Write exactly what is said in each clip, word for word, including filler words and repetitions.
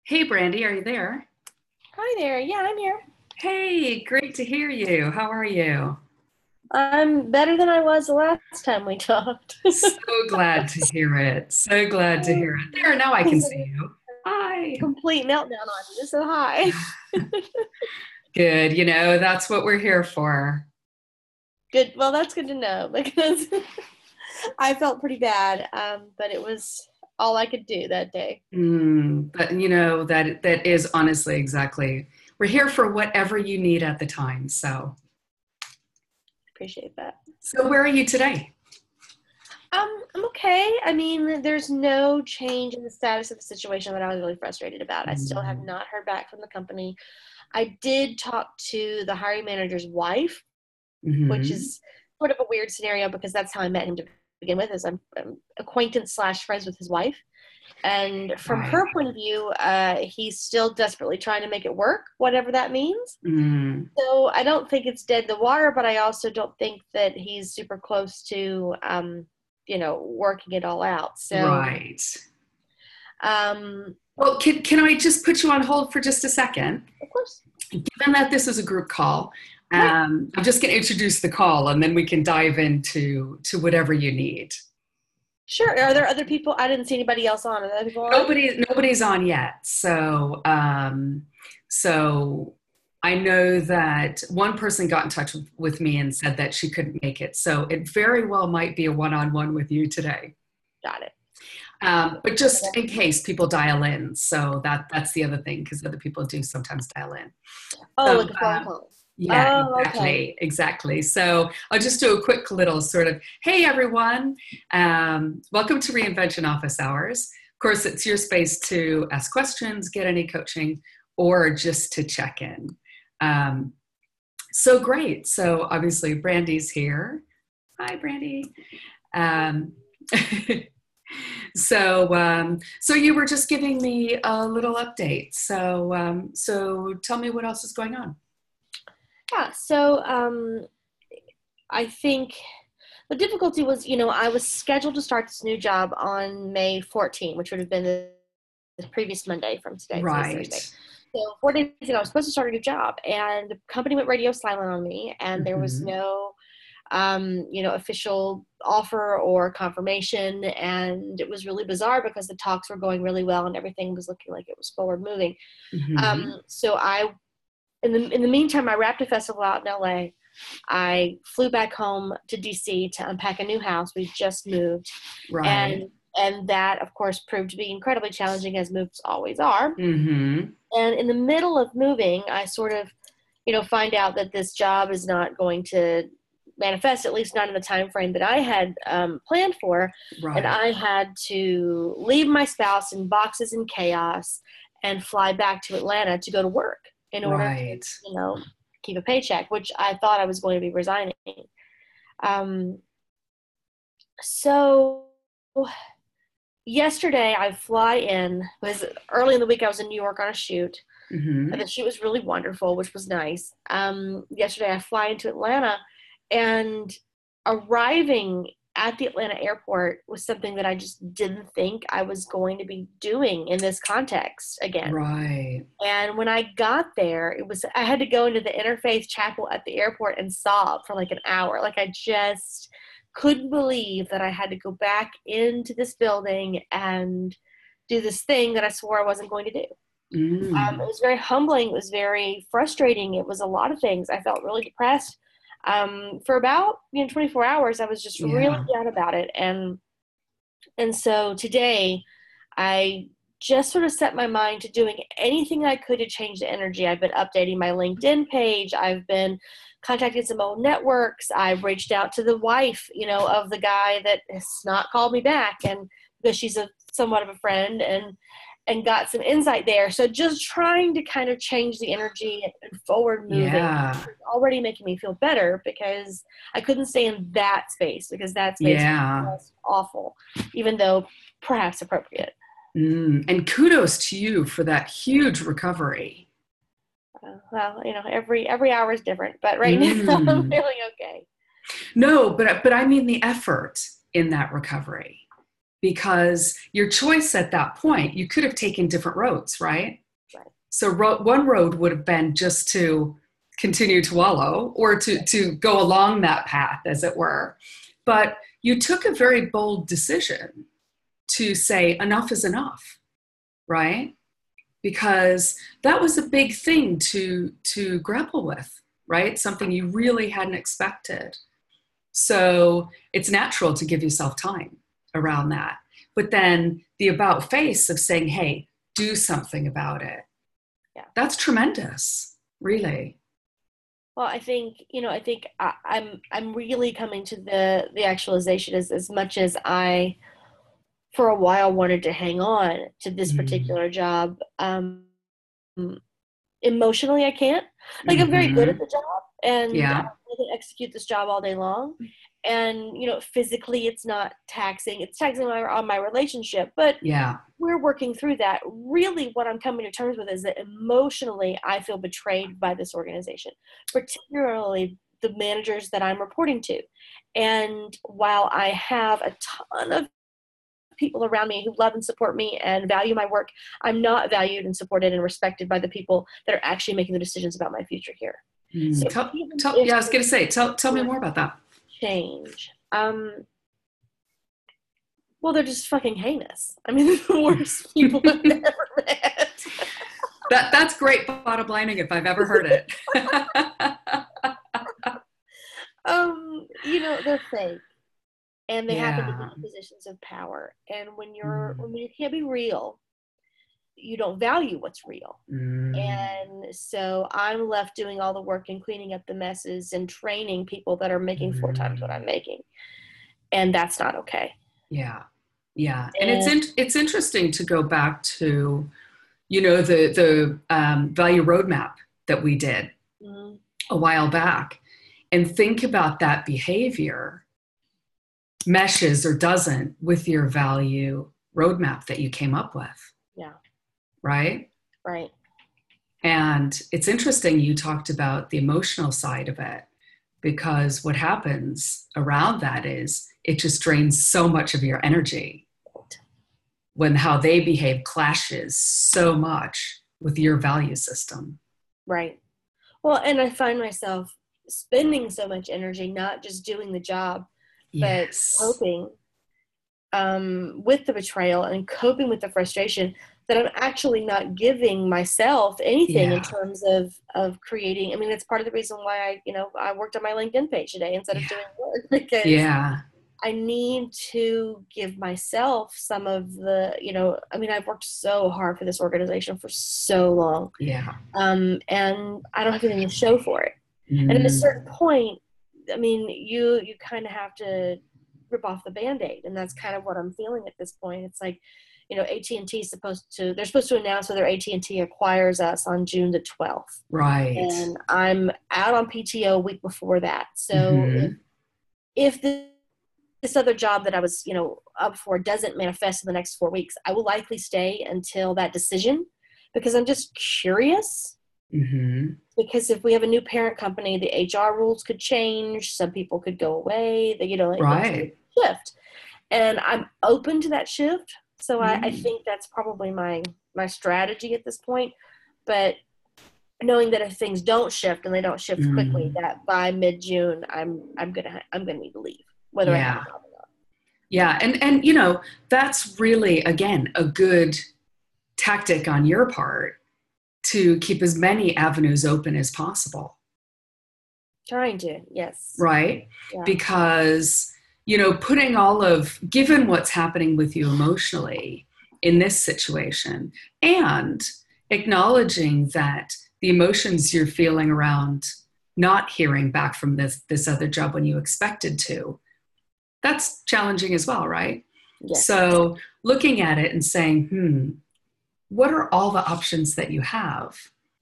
Hey, Brandy, are you there? Hi there. Yeah, I'm here. Hey, great to hear you. How are you? I'm better than I was the last time we talked. So glad to hear it. So glad to hear it. There, now I can see you. Hi. Complete meltdown on you. So hi. Good. You know, that's what we're here for. Good. Well, that's good to know because I felt pretty bad, um, but it was all I could do that day. Mm, but you know, that that is honestly exactly. We're here for whatever you need at the time. So, Appreciate that. so where are you today? Um, I'm okay. I mean, there's no change in the status of the situation that I was really frustrated about. I still have Mm-hmm. not heard back from the company. I did talk to the hiring manager's wife, which Mm-hmm. is sort of a weird scenario because that's how I met him to begin with, is I'm, I'm acquaintance slash friends with his wife. And from Right. her point of view, uh, he's still desperately trying to make it work, whatever that means. Mm, So I don't think it's dead in the water, but I also don't think that he's super close to, um, you know, working it all out. So, right. um, Well, can, can I just put you on hold for just a second? of course, Given that this is a group call, right. um, I'm just going to introduce the call and then we can dive into to whatever you need. Sure. Are there other people? I didn't see anybody else on. Are there other people on? Nobody, nobody's on yet. So, um, so I know that one person got in touch with, with me and said that she couldn't make it. So it very well might be a one-on-one with you today. Got it. Um, but just in case people dial in. So that that's the other thing because other people do sometimes dial in. Oh, So, like a phone uh, call. Yeah, Oh, okay. exactly, exactly. So I'll just do a quick little sort of, hey everyone, um, welcome to Reinvention Office Hours. Of course, it's your space to ask questions, get any coaching, or just to check in. Um, so great. So obviously Brandy's here. Hi, Brandy. Um, so, um, so you were just giving me a little update. So, um, so tell me what else is going on. Yeah. So, um, I think the difficulty was, you know, I was scheduled to start this new job on May fourteenth, which would have been the, the previous Monday from today. Today's Right. Thursday. So four days ago, I was supposed to start a new job, and the company went radio silent on me, and there was Mm-hmm. no, um, you know, official offer or confirmation, and it was really bizarre because the talks were going really well and everything was looking like it was forward moving. Um, Mm-hmm. so I, in the in the meantime, I wrapped a festival out in L A. I flew back home to D C to unpack a new house. We just moved, and Right. and that of course proved to be incredibly challenging, as moves always are. Mm-hmm. And in the middle of moving, I sort of, you know, find out that this job is not going to manifest, at least not in the time frame that I had um, planned for. And Right. I had to leave my spouse in boxes and chaos and fly back to Atlanta to go to work in order to, Right. you know, keep a paycheck, which I thought I was going to be resigning. Um, so yesterday I fly in, it was early in the week. I was in New York on a shoot. Mm-hmm. The shoot was really wonderful, which was nice. Um, yesterday I fly into Atlanta, and arriving at the Atlanta airport was something that I just didn't think I was going to be doing in this context again. Right. And when I got there, it was, I had to go into the Interfaith Chapel at the airport and sob for like an hour. Like I just couldn't believe that I had to go back into this building and do this thing that I swore I wasn't going to do. Um, it Mm. was very humbling. It was very frustrating. It was a lot of things. I felt really depressed. Um, for about, you know, twenty-four hours, I was just really Yeah. down about it. And and so today, I just sort of set my mind to doing anything I could to change the energy. I've been updating my LinkedIn page. I've been contacting some old networks. I've reached out to the wife, you know, of the guy that has not called me back, and because she's a somewhat of a friend, and and got some insight there. So just trying to kind of change the energy and forward moving Yeah. is already making me feel better because I couldn't stay in that space because that space Yeah. was awful, even though perhaps appropriate. Mm. And kudos to you for that huge recovery. Uh, well, you know, every every hour is different, but right now I'm Mm. feeling okay. No, but but I mean the effort in that recovery. because your choice at that point, you could have taken different roads, right? Right. So ro- one road would have been just to continue to wallow or to, to go along that path, as it were. But you took a very bold decision to say enough is enough, right? Because that was a big thing to, to grapple with, right? Something you really hadn't expected. So it's natural to give yourself time around that. But then the about face of saying, hey, do something about it. Yeah. That's tremendous, really. Well, I think, you know, I think I, I'm I'm really coming to the the actualization as, as much as I, for a while, wanted to hang on to this Mm. particular job. Um, emotionally, I can't. Like, I'm very good at the job, and Yeah. I can execute this job all day long. And, you know, physically, it's not taxing. It's taxing on, on my relationship, but Yeah. we're working through that. Really, what I'm coming to terms with is that emotionally, I feel betrayed by this organization, particularly the managers that I'm reporting to. And while I have a ton of people around me who love and support me and value my work, I'm not valued and supported and respected by the people that are actually making the decisions about my future here. Mm. So tell, even tell, if yeah, I was going to say, tell, tell me more about that. change, um, well, they're just fucking heinous. I mean, they're the worst people I've ever met. That that's great bottom lining if I've ever heard it. um, you know, they're fake, and they Yeah. happen to be in positions of power. And when you're Mm. when you can't be real, you don't value what's real. Mm. And so I'm left doing all the work and cleaning up the messes and training people that are making four Mm. times what I'm making, and that's not okay. Yeah. Yeah. And, And it's in, it's interesting to go back to, you know, the, the um, value roadmap that we did mm-hmm. a while back, and think about that behavior meshes or doesn't with your value roadmap that you came up with. Yeah. Right? Right. And it's interesting you talked about the emotional side of it, because what happens around that is it just drains so much of your energy when how they behave clashes so much with your value system. Right. Well, and I find myself spending so much energy not just doing the job, Yes. but coping um, with the betrayal and coping with the frustration, that I'm actually not giving myself anything Yeah. in terms of, of creating. I mean, that's part of the reason why I, you know, I worked on my LinkedIn page today instead Yeah. of doing work, because yeah. I need to give myself some of the, you know, I mean, I've worked so hard for this organization for so long. Yeah. Um, and I don't have anything to show for it. Mm. And at a certain point, I mean, you, you kind of have to rip off the Band-Aid. And that's kind of what I'm feeling at this point. It's like, you know, A T and T is supposed to, they're supposed to announce whether A T and T acquires us on June the twelfth. Right. And I'm out on P T O a week before that. So Mm-hmm. if, if this, this other job that I was, you know, up for doesn't manifest in the next four weeks, I will likely stay until that decision, because I'm just curious. Mm-hmm. Because if we have a new parent company, the H R rules could change. Some people could go away. They, you know, Right. shift. And I'm open to that shift. So Mm. I, I think that's probably my, my strategy at this point. But knowing that if things don't shift and they don't shift mm. quickly, that by mid-June, I'm, I'm going to, I'm going to need to leave, whether Yeah. I have a job or not. Yeah. And, and, you know, that's really, again, a good tactic on your part to keep as many avenues open as possible. Trying to, yes. Right? Yeah. Because, you know, putting all of, given what's happening with you emotionally in this situation, and acknowledging that the emotions you're feeling around not hearing back from this, this other job when you expected to, that's challenging as well, right? Yes. So looking at it and saying, hmm, what are all the options that you have?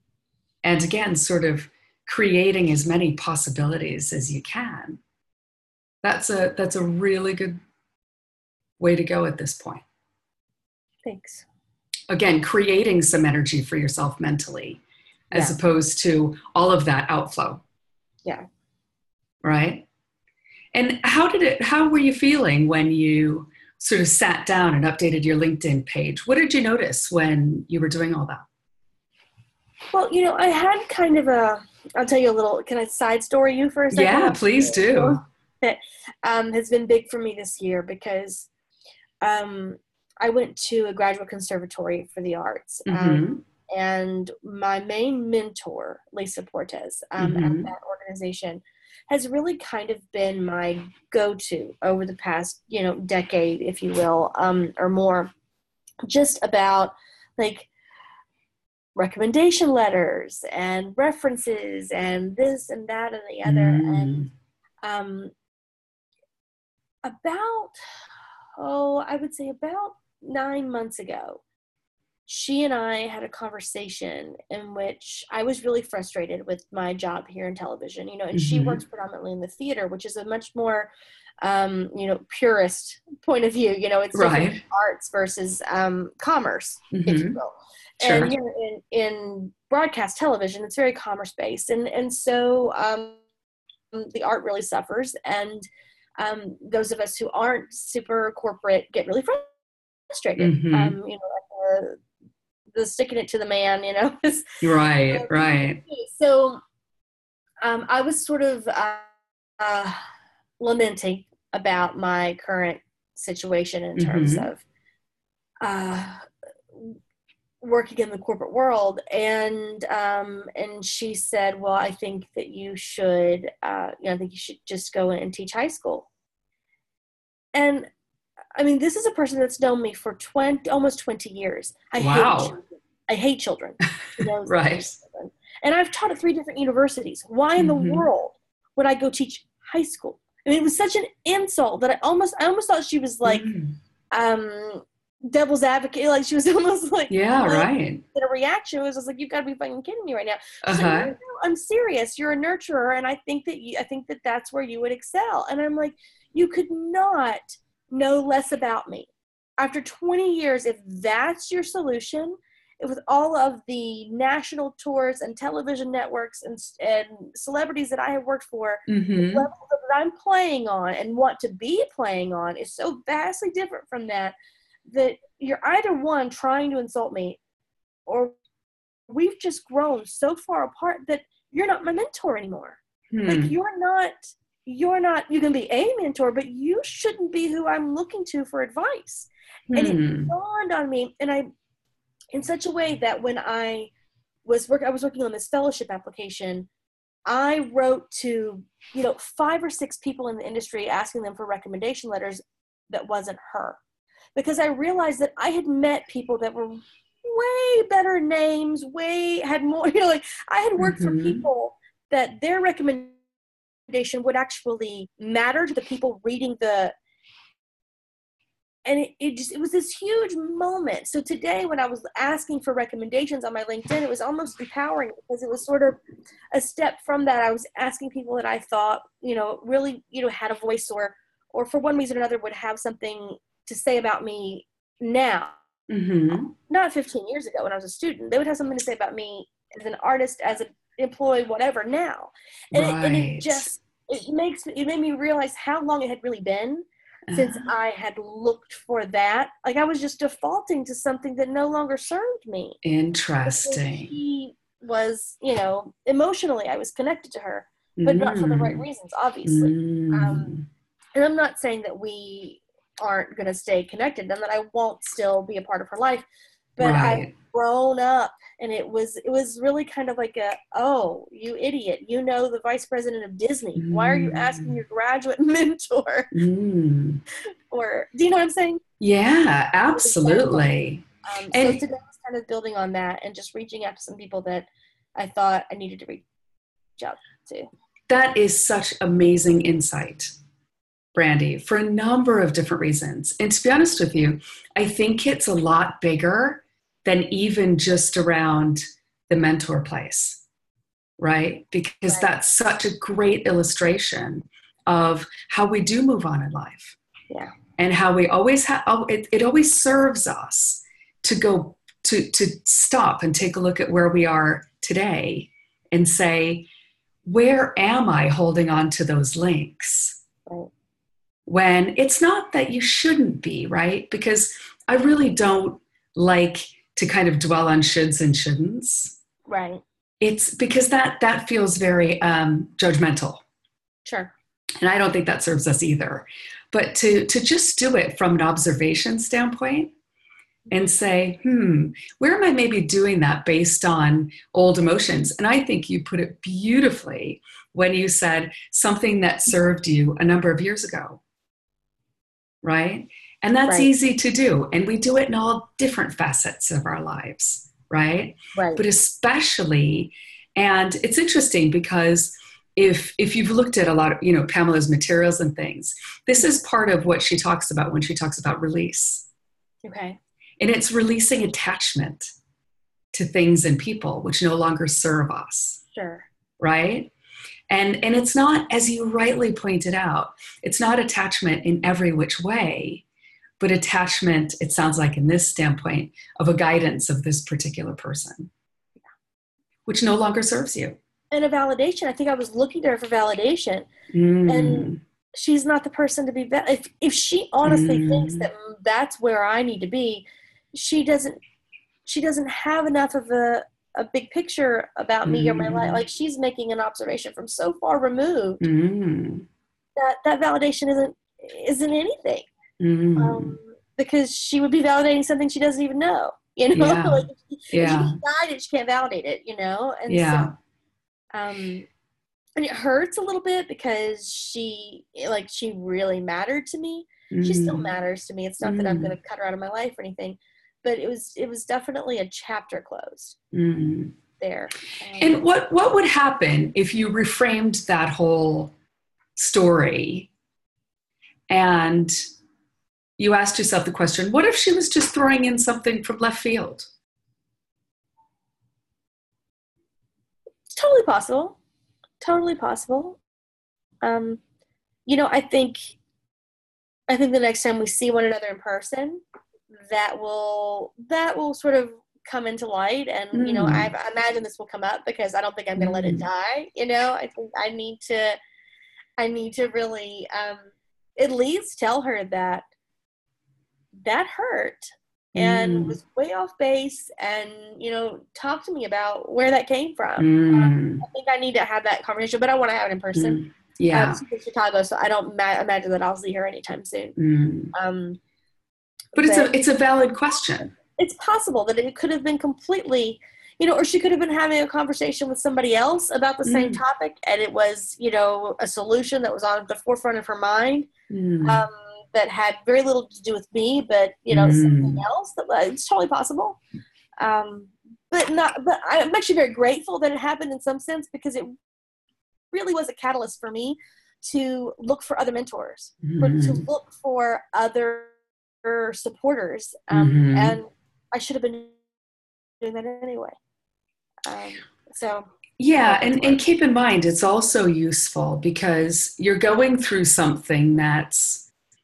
And again, sort of creating as many possibilities as you can. That's a that's a really good way to go at this point. Thanks. Again, creating some energy for yourself mentally, as Yeah. opposed to all of that outflow. Yeah. Right? And how did it, how were you feeling when you sort of sat down and updated your LinkedIn page, what did you notice when you were doing all that? Well, you know, I had kind of a, I'll tell you a little, can I side story you for a second? Yeah, please do. That um, has been big for me this year because um, I went to a graduate conservatory for the arts. Mm-hmm. Um, and my main mentor, Lisa Portes, um, Mm-hmm. at that organization, has really kind of been my go-to over the past, you know, decade, if you will, um, or more, just about like recommendation letters and references and this and that and the other. Mm. And um, about, oh, I would say about nine months ago, she and I had a conversation in which I was really frustrated with my job here in television, you know, and Mm-hmm. she works predominantly in the theater, which is a much more, um, you know, purist point of view, you know, it's Right. arts versus um, commerce, Mm-hmm. if you will. Sure. And, you know, in, in broadcast television, it's very commerce-based. And, and so um, the art really suffers. And um, those of us who aren't super corporate get really frustrated, Mm-hmm. um, you know, like, uh, the sticking it to the man, you know. Right, um, right. So um, I was sort of uh, uh, lamenting about my current situation in terms Mm-hmm. of uh, working in the corporate world. And um, and she said, well, I think that you should, uh, you know, I think you should just go and teach high school. And I mean, this is a person that's known me for twenty, almost twenty years. I Wow. hate children. I hate children. You know, Right. children. And I've taught at three different universities. Why in Mm-hmm. the world would I go teach high school? I mean, it was such an insult that I almost, I almost thought she was like, Mm. um, devil's advocate. Like she was almost like, Yeah, uh, right. and a reaction was just like, you've got to be fucking kidding me right now. She's Uh-huh. like, no, no, I'm serious. You're a nurturer. And I think that you, I think that that's where you would excel. And I'm like, you could not know less about me. After twenty years, if that's your solution, with all of the national tours and television networks and, and celebrities that I have worked for, Mm-hmm. the level that I'm playing on and want to be playing on is so vastly different from that, that you're either one trying to insult me, or we've just grown so far apart that you're not my mentor anymore. Hmm. Like you're not, you're not, you can be a mentor, but you shouldn't be who I'm looking to for advice. Hmm. And it dawned on me, and I, in such a way that when I was work, I was working on this fellowship application, I wrote to, you know, five or six people in the industry asking them for recommendation letters that wasn't her. Because I realized that I had met people that were way better names, way, had more, you know, like I had worked Mm-hmm. for people that their recommendation would actually matter to the people reading the, and it, it just, it was this huge moment. So today when I was asking for recommendations on my LinkedIn, it was almost empowering because it was sort of a step from that. I was asking people that I thought, you know, really, you know, had a voice or, or for one reason or another would have something to say about me now. Mm-hmm. Not fifteen years ago when I was a student. They would have something to say about me as an artist, as an employee, whatever now. And, Right. it, and it just, it makes, it made me realize how long it had really been since uh, I had looked for that. Like I was just defaulting to something that no longer served me. Interesting. She was, you know, emotionally I was connected to her, but mm. not for the right reasons, obviously. Mm. Um, and I'm not saying that we aren't going to stay connected and that I won't still be a part of her life, but right. I've grown up, and it was it was really kind of like a, oh, you idiot, you know the vice president of Disney. Mm. Why are you asking your graduate mentor? Mm. Or, do you know what I'm saying? Yeah, absolutely. Um, so and, today I was kind of building on that and just reaching out to some people that I thought I needed to reach out to. That is such amazing insight, Brandy, for a number of different reasons. And to be honest with you, I think it's a lot bigger than even just around the mentor place, right? Because right. that's such a great illustration of how we do move on in life. Yeah. And how we always have, it, it always serves us to go, to, to stop and take a look at where we are today and say, where am I holding on to those links? Right. when it's not that you shouldn't be, right? Because I really don't like to kind of dwell on shoulds and shouldn'ts. Right. It's because that that feels very um, judgmental. Sure. And I don't think that serves us either. But to to just do it from an observation standpoint and say, hmm, where am I maybe doing that based on old emotions? And I think you put it beautifully when you said something that served you a number of years ago, right? And that's Right. easy to do. And we do it in all different facets of our lives, right? Right. But especially, and it's interesting because if if you've looked at a lot of, you know, Pamela's materials and things, this is part of what she talks about when she talks about release. Okay. And it's releasing attachment to things and people which no longer serve us. Sure. Right? And and it's not, as you rightly pointed out, it's not attachment in every which way, but attachment, it sounds like in this standpoint, of a guidance of this particular person, which no longer serves you. And a validation. I think I was looking to her for validation. Mm. And she's not the person to be. Va- if, if she honestly mm. thinks that that's where I need to be, she doesn't, she doesn't have enough of a, a big picture about me mm. or my life. Like, she's making an observation from so far removed mm. that that validation isn't, isn't anything. Mm. Um, because she would be validating something she doesn't even know, you know, yeah. like if she, yeah. if she can guide it, she can't validate it, you know? And yeah. so, um, and it hurts a little bit because she, like, she really mattered to me. Mm. She still matters to me. It's not mm. that I'm going to cut her out of my life or anything, but it was, it was definitely a chapter closed mm. there. Um, and what, what would happen if you reframed that whole story and you asked yourself the question, what if she was just throwing in something from left field? It's totally possible. Totally possible. Um, you know, I think, I think the next time we see one another in person, that will, that will sort of come into light. And, mm. you know, I, I imagine this will come up because I don't think I'm going to mm. let it die. You know, I think I need to, I need to really, um, at least tell her that that hurt and mm. was way off base, and, you know, talk to me about where that came from. Mm. Um, I think I need to have that conversation, but I want to have it in person. Mm. Yeah. Um, she's in Chicago, so I don't ma- imagine that I'll see her anytime soon. Mm. Um, but it's a, it's a valid question. It's possible that it could have been completely, you know, or she could have been having a conversation with somebody else about the same mm. topic, and it was, you know, a solution that was on the forefront of her mind. Mm. Um, that had very little to do with me, but, you know, mm. something else. That it's totally possible. Um, but not, but I'm actually very grateful that it happened in some sense, because it really was a catalyst for me to look for other mentors, mm. for, to look for other supporters. Um, mm-hmm. And I should have been doing that anyway. Um, so. Yeah. And, and keep in mind, it's also useful because you're going through something that's,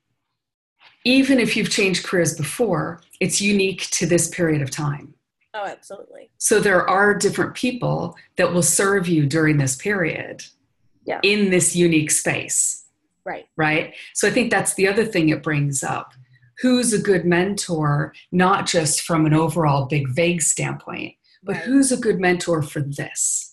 even if you've changed careers before, it's unique to this period of time. Oh, absolutely. So there are different people that will serve you during this period yeah. in this unique space. Right. Right. So I think that's the other thing it brings up. Who's a good mentor, not just from an overall big vague standpoint, but right. who's a good mentor for this?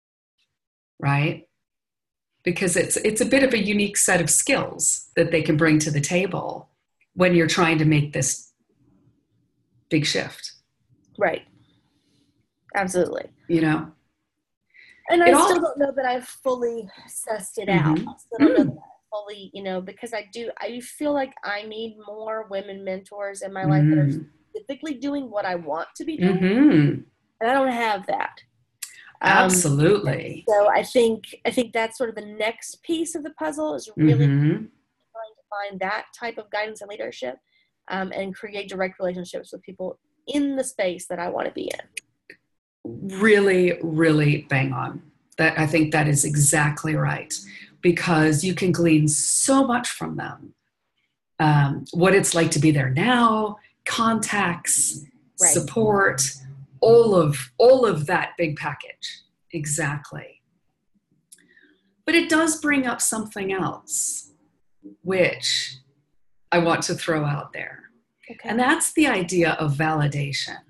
Right. Because it's it's a bit of a unique set of skills that they can bring to the table when you're trying to make this big shift. Right. Absolutely. You know? And I it still all, don't know that I've fully sussed it mm-hmm. out. I still don't mm. know that I fully, you know, because I do, I feel like I need more women mentors in my mm-hmm. life that are specifically doing what I want to be doing. Mm-hmm. And I don't have that. Absolutely. Um, so I think, I think that's sort of the next piece of the puzzle is really mm-hmm. trying to find that type of guidance and leadership, um, and create direct relationships with people in the space that I want to be in. Really, really bang on. That I think that is exactly right, because you can glean so much from them. Um, what it's like to be there now, contacts, right. support, all of all of that big package. Exactly. But it does bring up something else. which I want to throw out there. Okay. And that's the idea of validation.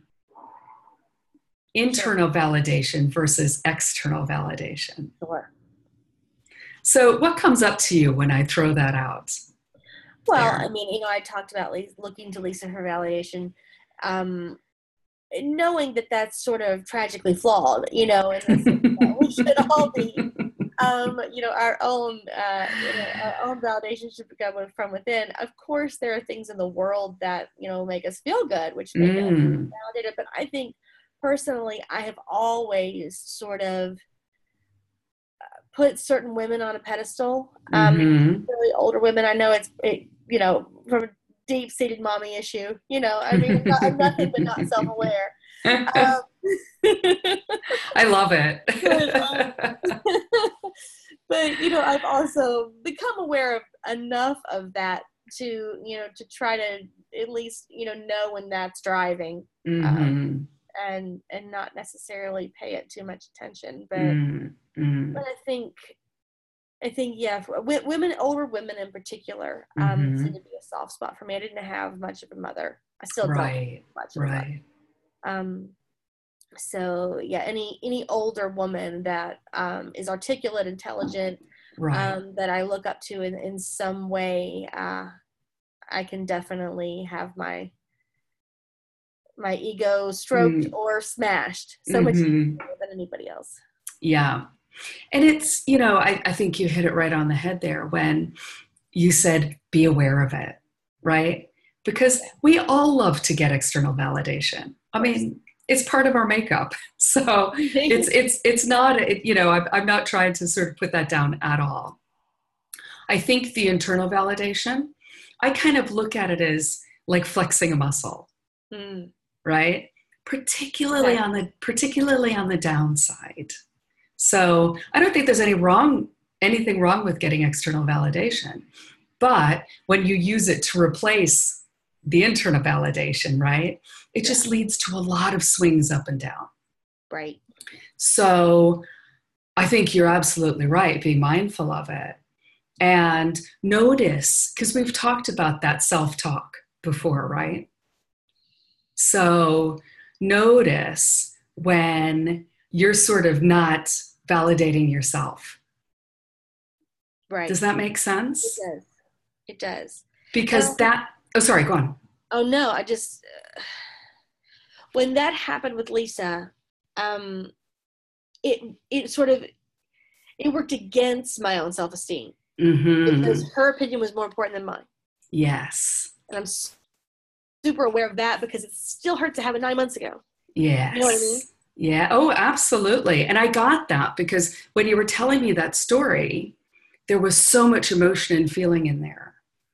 Internal sure. validation versus external validation. Sure. So what comes up to you when I throw that out? Well, there? I mean, you know, I talked about looking to Lisa for validation, um, knowing that that's sort of tragically flawed, you know, and we should all be, um, you know, our own, uh, you know, our own validation should come from within. Of course, there are things in the world that, you know, make us feel good, which make mm. us validated. But I think personally, I have always sort of put certain women on a pedestal, um, mm-hmm. really older women. I know it's, it, you know, from a deep-seated mommy issue, you know, I mean, I'm, not, I'm nothing but not self-aware. Um, I love it. but, um, but, you know, I've also become aware of enough of that to, you know, to try to at least, you know, know when that's driving. Mm-hmm. Um, and and not necessarily pay it too much attention, but mm, mm. but I think I think yeah, for, w- women, older women in particular, um, mm-hmm. seem to be a soft spot for me. I didn't have much of a mother. I still right. don't have much of right. a mother. Um, so yeah, any any older woman that um, is articulate, intelligent, right. um, that I look up to in in some way, uh, I can definitely have my. my ego stroked mm. or smashed so mm-hmm. much more than anybody else. Yeah. And it's, you know, I, I think you hit it right on the head there when you said, be aware of it, right? Because we all love to get external validation. I mean, it's part of our makeup. So it's, it's, it's not, it, you know, I'm, I'm not trying to sort of put that down at all. I think the internal validation, I kind of look at it as like flexing a muscle. Mm. Right? Particularly on the particularly on the downside. So I don't think there's any wrong anything wrong with getting external validation. But when you use it to replace the internal validation, right? It yeah. just leads to a lot of swings up and down. Right. So I think you're absolutely right, being mindful of it. And notice, because we've talked about that self-talk before, right? So notice when you're sort of not validating yourself. Right. Does that make sense? It does. It does. Because that, oh, sorry, go on. Oh, no, I just, uh, when that happened with Lisa, um, it, it sort of, it worked against my own self-esteem. Mm-hmm. Because her opinion was more important than mine. Yes. And I'm super aware of that because it still hurt to have it nine months ago. Yes. You know what I mean? Yeah. Oh, absolutely. And I got that because when you were telling me that story, there was so much emotion and feeling in there.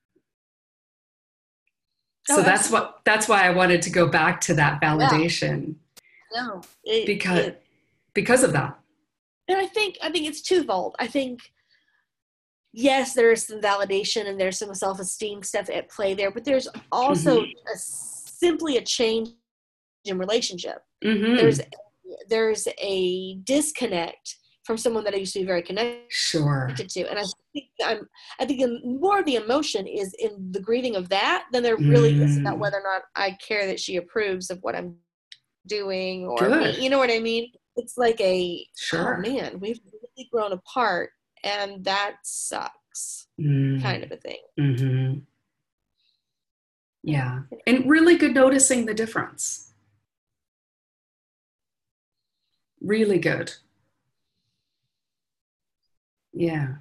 So oh, that's what, that's why I wanted to go back to that validation. Yeah. No, it, because, it, because of that. And I think, I think it's twofold. I think, yes, there's some validation and there's some self-esteem stuff at play there, but there's also mm-hmm. a, simply a change in relationship. Mm-hmm. There's there's a disconnect from someone that I used to be very connected sure. to, and I think I'm I think more of the emotion is in the grieving of that than there really mm. is about whether or not I care that she approves of what I'm doing or me, you know what I mean? It's like a sure. oh man, we've really grown apart. And that sucks, mm. kind of a thing. Mm-hmm. Yeah. And really good noticing the difference. Really good. Yeah.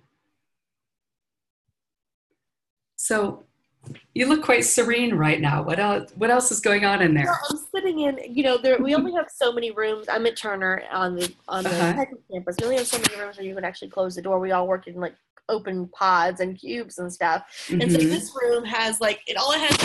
So you look quite serene right now. What else, what else is going on in there? Well, I'm sitting in, you know, there, we only have so many rooms. I'm at Turner on the on the uh-huh. Texas campus. We only have so many rooms where you can actually close the door. We all work in like open pods and cubes and stuff. Mm-hmm. And so this room has like, it all has.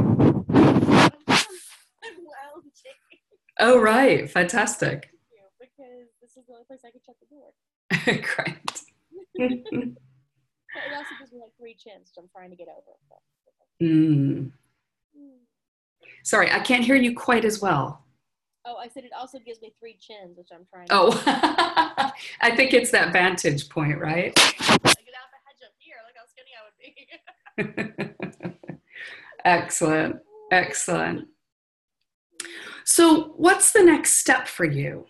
Oh, right. Fantastic. Because this is the only place I can shut the door. Great. But it also gives me like three chins, which I'm trying to get over. Mm. Sorry, I can't hear you quite as well. Oh, I said it also gives me three chins, which I'm trying to Oh, I think it's that vantage point, right? I get out the hedge up here. Look how skinny I around me. Excellent. Excellent. So what's the next step for you?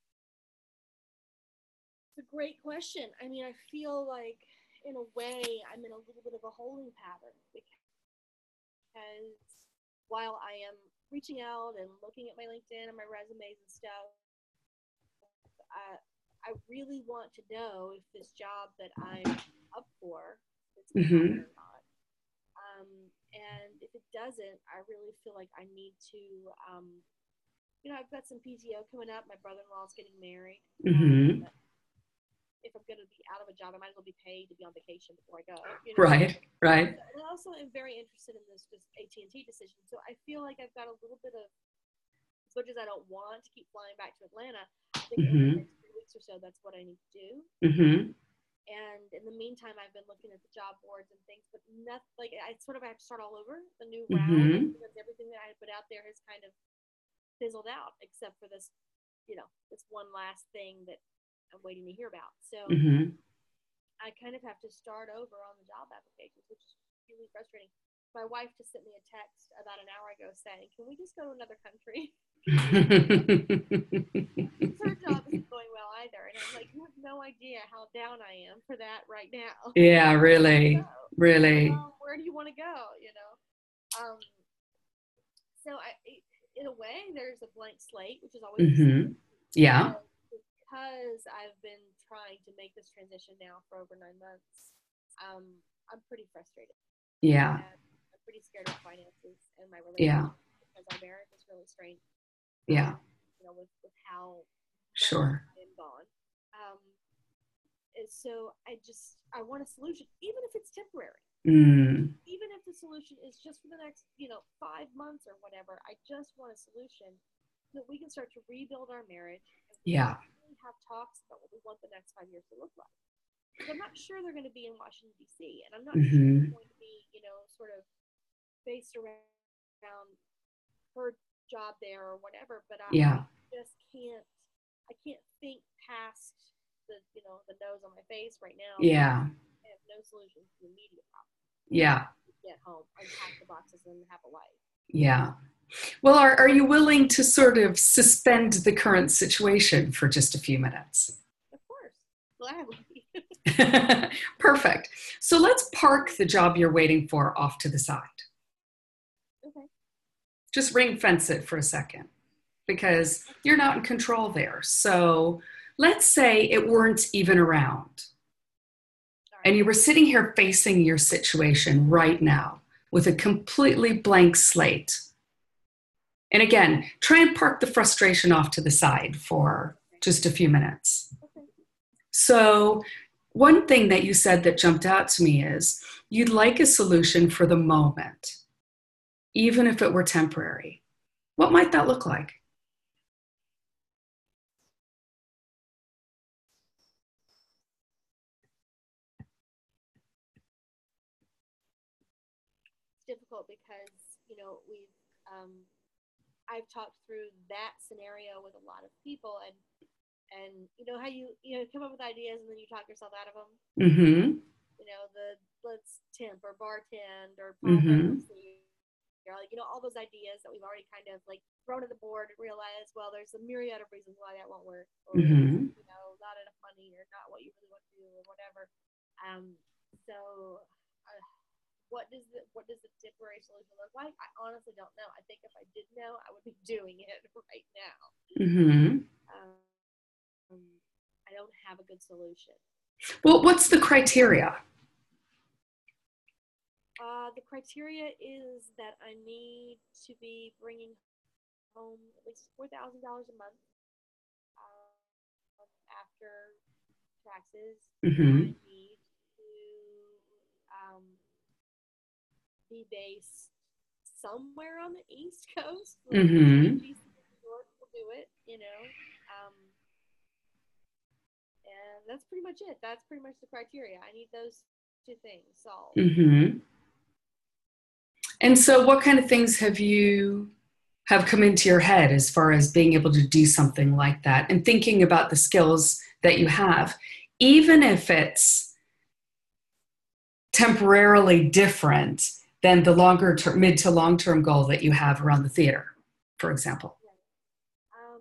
It's a great question. I mean, I feel like in a way I'm in a little bit of a holding pattern because while I am reaching out and looking at my LinkedIn and my resumes and stuff, I, I really want to know if this job that I'm up for is going to Mm-hmm. happen or not. Um, and if it doesn't, I really feel like I need to, um, you know, I've got some P T O coming up. My brother-in-law is getting married. Mm-hmm. Um, if I'm going to be out of a job, I might as well be paid to be on vacation before I go. You know? Right, right. And I also am very interested in this just A T and T decision. So I feel like I've got a little bit of, as much as I don't want to keep flying back to Atlanta, I think mm-hmm. over the next three weeks or so, that's what I need to do. Mm-hmm. And in the meantime, I've been looking at the job boards and things, but nothing, like I sort of have to start all over, the new round, mm-hmm. because everything that I had put out there has kind of fizzled out, except for this, you know, this one last thing that I'm waiting to hear about. So mm-hmm. I kind of have to start over on the job applications, which is really frustrating. My wife just sent me a text about an hour ago saying, can we just go to another country? Her job isn't going well either. And I'm like, you have no idea how down I am for that right now. Yeah, really, so, really. Well, where do you want to go, you know? Um, so I, in a way, there's a blank slate, which is always mm-hmm. Yeah. Because I've been trying to make this transition now for over nine months, um, I'm pretty frustrated. Yeah. And I'm pretty scared of finances and my relationship yeah. because our marriage is really strained. Yeah. Um, you know, with, with how sure I'm gone. Um, and so I just, I want a solution, even if it's temporary. Mm. Even if the solution is just for the next, you know, five months or whatever, I just want a solution that we can start to rebuild our marriage. And yeah. really have talks about what we want the next five years to look like. Because I'm not sure they're going to be in Washington, D C, and I'm not mm-hmm. sure they're going to be, you know, sort of based around her job there or whatever, but I, yeah. I just can't, I can't think past the, you know, the nose on my face right now. Yeah. I have no solution to the immediate problem. Yeah. Get home, unpack the boxes, and have a life. Yeah. Well, are, are you willing to sort of suspend the current situation for just a few minutes? Of course. Gladly. Perfect. So let's park the job you're waiting for off to the side. Okay. Just ring fence it for a second because you're not in control there. So let's say it weren't even around and you were sitting here facing your situation right now with a completely blank slate. And again, try and park the frustration off to the side for just a few minutes. Okay. So one thing that you said that jumped out to me is you'd like a solution for the moment, even if it were temporary. What might that look like? It's difficult because, you know, we've, um, I've talked through that scenario with a lot of people, and and you know how you you know come up with ideas and then you talk yourself out of them. Mm-hmm. You know, the let's temp or bartend or mm-hmm. you know, like you know all those ideas that we've already kind of like thrown at the board and realized, well, there's a myriad of reasons why that won't work, or mm-hmm. you know, not enough money or not what you really want to do or whatever. Um, so. Uh, What does the what does the temporary solution look like? I honestly don't know. I think if I did know, I would be doing it right now. Mm-hmm. Um, I don't have a good solution. Well, what's the criteria? Uh, the criteria is that I need to be bringing home at least four thousand dollars a month um, after taxes. Mm-hmm. I need to um, be based somewhere on the East Coast. Like mm-hmm. New York will do it, you know. Um, and that's pretty much it. That's pretty much the criteria. I need those two things solved. Mm-hmm. And so what kind of things have you have come into your head as far as being able to do something like that and thinking about the skills that you have, even if it's temporarily different than the longer term, mid to long term goal that you have around the theater, for example? Um,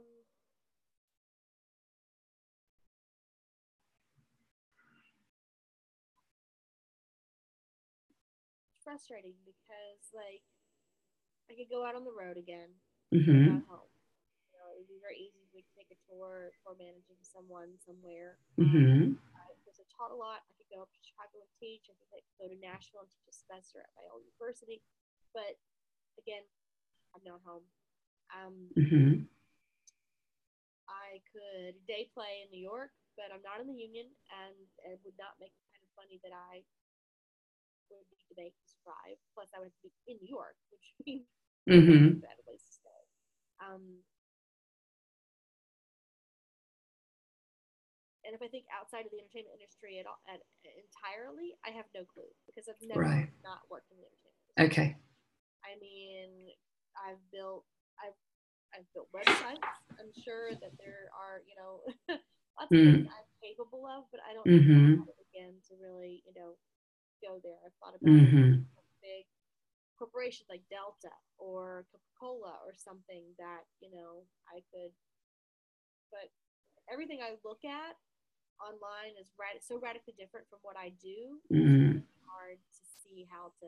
frustrating because like I could go out on the road again, but Mm-hmm. not home. You know, it would be very easy if we could take a tour for managing someone somewhere. Um, Mm-hmm. because I taught a lot, I could go up to Chicago and teach. I could go to Nashville and teach a semester at my own university. But again, I'm not home. Um, Mm-hmm. I could day play in New York, but I'm not in the union, and it would not make the kind of money that I would need to make to survive. Plus, I would have to be in New York, which means Mm-hmm. bad place to stay. Um, and if I think outside of the entertainment industry at all, at, entirely, I have no clue because I've never Right. not worked in the entertainment industry. Okay. I mean, I've built, I've, I've built websites. I'm sure that there are, you know, lots of Mm-hmm. things I'm capable of, but I don't Mm-hmm. know how to begin to really, you know, go there. I've thought about Mm-hmm. big corporations like Delta or Coca-Cola or something that, you know, I could, but everything I look at online is rad- so radically different from what I do. Mm-hmm. It's hard to see how to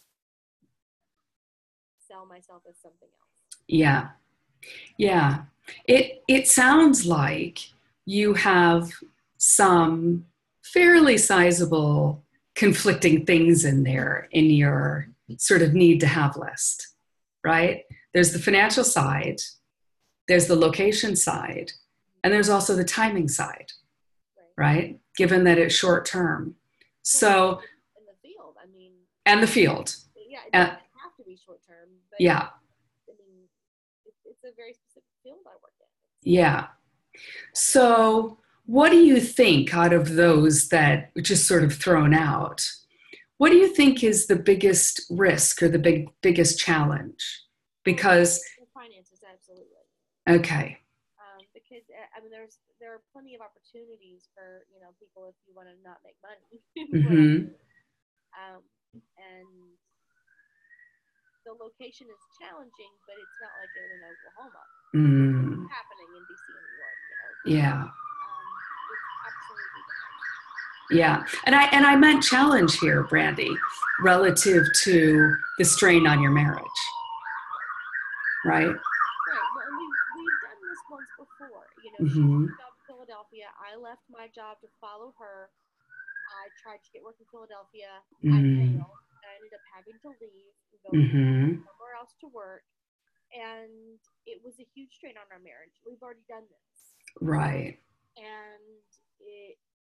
sell myself as something else. Yeah. Yeah. It it sounds like you have some fairly sizable conflicting things in there in your sort of need to have list, right? There's the financial side, there's the location side, and there's also the timing side, Right. right? Given that it's short term. So, in the field, I mean, and the field. yeah, it And, doesn't have to be short term, but yeah. I mean, it, it's a very specific field I work in. It's, Yeah. So, what do you think out of those that just sort of thrown out? What do you think is the biggest risk or the big biggest challenge? Because well, finances, absolutely. Okay. Um, because I mean, there's there are plenty of opportunities for you know people if you want to not make money. Mm-hmm. um, and the location is challenging, but it's not like it in Oklahoma. Mm. It's happening in D C and New York. You know. Yeah. Um, it's absolutely different. Yeah, and I and I meant challenge here, Brandy, relative to the strain on your marriage, right? Right. Well, and we've we've done this once before. You know, she Mm-hmm. moved out to Philadelphia. I left my job to follow her. I tried to get work in Philadelphia. I Mm-hmm. failed. I ended up having to leave and go Mm-hmm. somewhere else to work, and it was a huge strain on our marriage. We've already done this, Right. and it.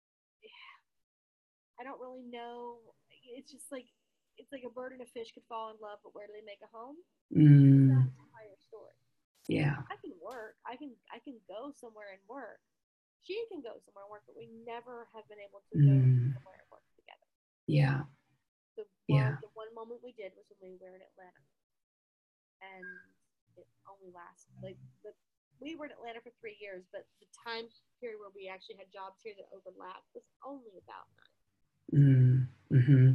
I don't really know. It's just like it's like a bird and a fish could fall in love, but where do they make a home? Mm. That's the entire story. Yeah. I can work. I can I can go somewhere and work. She can go somewhere and work, but we never have been able to go Mm. somewhere and work together. Yeah. The Yeah. one the one moment we did was when we were in Atlanta, and it only lasted like the, we were in Atlanta for three years, but the time period where we actually had jobs here that overlapped was only about nine. Mm. Mm-hmm.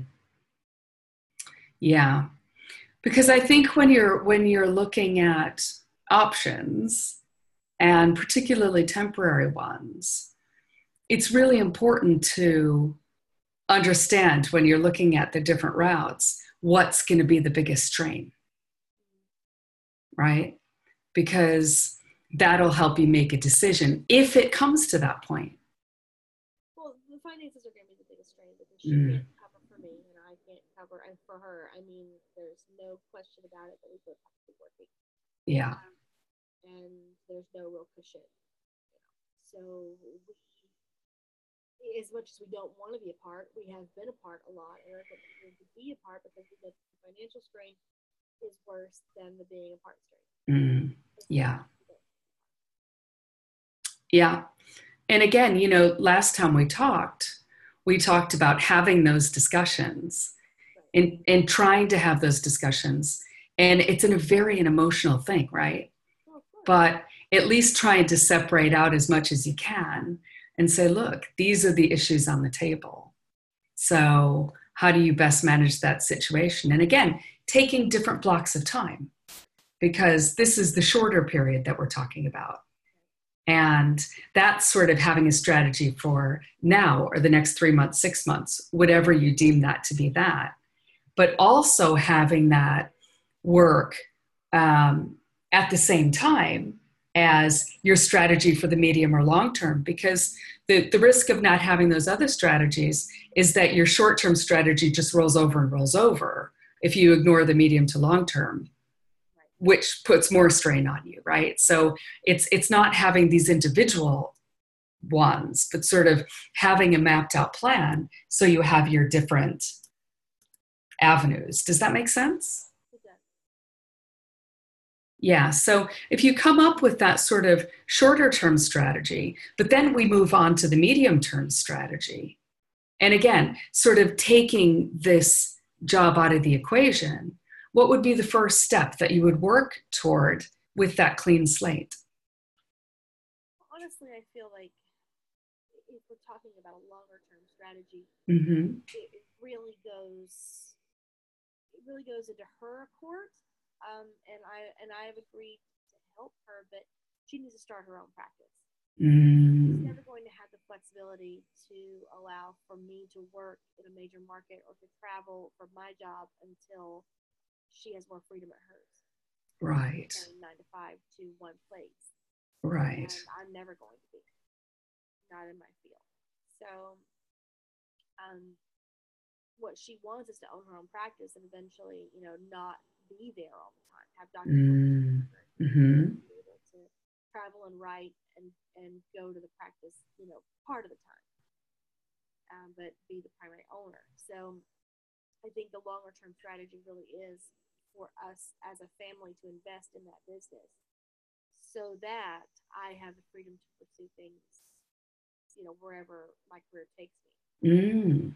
Yeah. Because I think when you're when you're looking at options, and particularly temporary ones, it's really important to understand when you're looking at the different routes what's going to be the biggest strain, right? Because that'll help you make a decision if it comes to that point. Well, the finances are going to be the biggest strain because she Mm. can't cover for me and I can't cover and for her. I mean, there's no question about it that we both have to be working. Yeah. Um, and there's no real cushion. You know? So we, as much as we don't want to be apart, we have been apart a lot, and I think we need to be apart because we know the financial strain is worse than the being apart strain. Mm. Yeah. Yeah. And again, you know, last time we talked, we talked about having those discussions and, and trying to have those discussions. And it's in a very an emotional thing, right? Oh, of course. But at least trying to separate out as much as you can and say, look, these are the issues on the table. So how do you best manage that situation? And again, taking different blocks of time, because this is the shorter period that we're talking about. And that's sort of having a strategy for now or the next three months, six months, whatever you deem that to be that. But also having that work um, at the same time as your strategy for the medium or long term, because the, the risk of not having those other strategies is that your short-term strategy just rolls over and rolls over if you ignore the medium to long term, which puts more strain on you, right? So it's it's not having these individual ones, but sort of having a mapped out plan so you have your different avenues. Does that make sense? Yeah, so if you come up with that sort of shorter term strategy, but then we move on to the medium term strategy, and again, sort of taking this job out of the equation, what would be the first step that you would work toward with that clean slate? Honestly, I feel like if we're talking about a longer term strategy, mm-hmm. it, it really goes, it really goes into her court. Um, and I and I have agreed to help her, but she needs to start her own practice. Mm. She's never going to have the flexibility to allow for me to work in a major market or to travel for my job until she has more freedom at hers. Right. From nine to five to one place. Right. And I'm never going to be. Not in my field. So, um, what she wants is to own her own practice and eventually, you know, not be there all the time. Have doctors mm. mm-hmm. be able to travel and write and, and go to the practice, you know, part of the time, um, but be the primary owner. So I think the longer term strategy really is for us as a family to invest in that business so that I have the freedom to pursue things, you know, wherever my career takes me. Mm.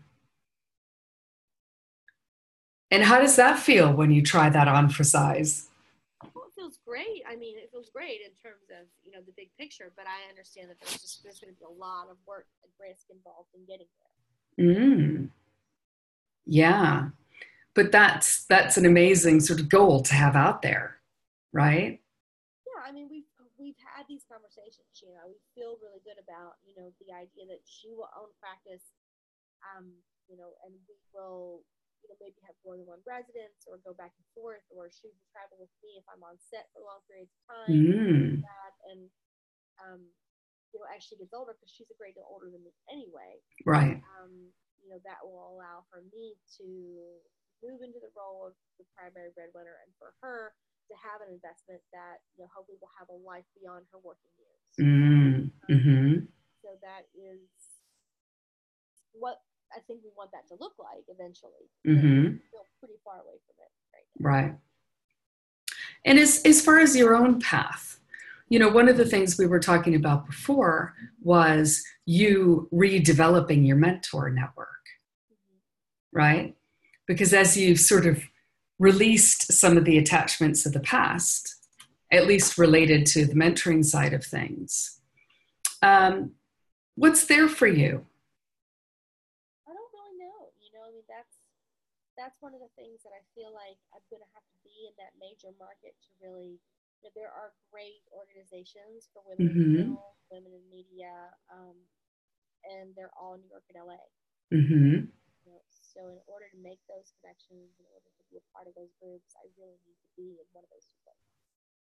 And how does that feel when you try that on for size? Well, it feels great. I mean, it feels great in terms of, you know, the big picture, but I understand that there's just, there's going to be a lot of work and risk involved in getting there. Mm. Yeah. But that's, that's an amazing sort of goal to have out there, right? Yeah. I mean, we've, we've had these conversations, you know, we feel really good about, you know, the idea that she will own practice, um, you know, and we will, you know, maybe have more than one residence or go back and forth, or she will travel with me if I'm on set for long periods of time. Mm. That. And, um, you know, as she gets older, because she's a great deal older than me anyway. Right. Um, you know, that will allow for me to move into the role of the primary breadwinner and for her to have an investment that, you know, hopefully will have a life beyond her working years. Mm. Um, mm-hmm. So that is what I think we want that to look like eventually. Mm-hmm. We're still pretty far away from it right now. Right. And as, as far as your own path, you know, one of the things we were talking about before was you redeveloping your mentor network, mm-hmm. right? Because as you've sort of released some of the attachments of the past, at least related to the mentoring side of things, um, what's there for you? I don't really know. You know, I mean, that's that's one of the things that I feel like I'm going to have to be in that major market to really, you know, there are great organizations for women mm-hmm. in film, women in media, um, and they're all in New York and L A. Mm-hmm. You know, so in order to make those connections, in order to be a part of those groups, I really need to be in one of those two places.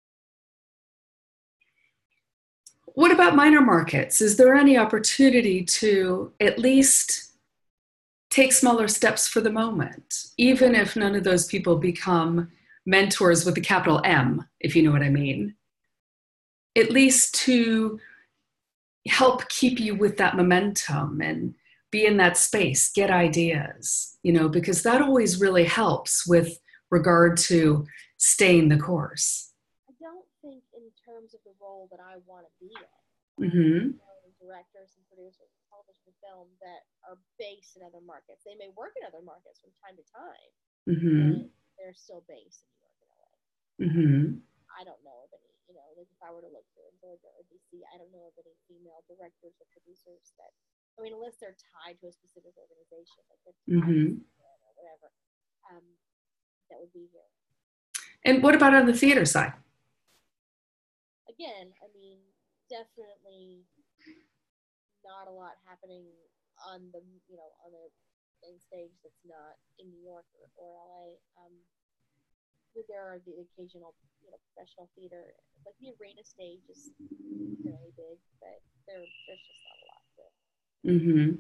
What about minor markets? Is there any opportunity to at least take smaller steps for the moment, even if none of those people become mentors with a capital M, if you know what I mean, at least to help keep you with that momentum and be in that space, get ideas, you know, because that always really helps with regard to staying the course. I don't think in terms of the role that I want to be in. Mm-hmm. You know, directors and producers of television and film that are based in other markets. They may work in other markets from time to time, mm-hmm. but they're still based in New York and L A. Mm-hmm. I don't know of any, you know, like if I were to look here in Georgia or D C, I don't know of any female directors or producers that, I mean, unless they're tied to a specific organization, like they're tied mm-hmm. to whatever, um, that would be here. And what about on the theater side? Again, I mean, definitely not a lot happening on the, you know, on the main stage that's not in New York or, or L A. Um, but there are the occasional, you know, professional theater, like the arena stage is fairly big, but there, there's just not a lot to. Mm-hmm.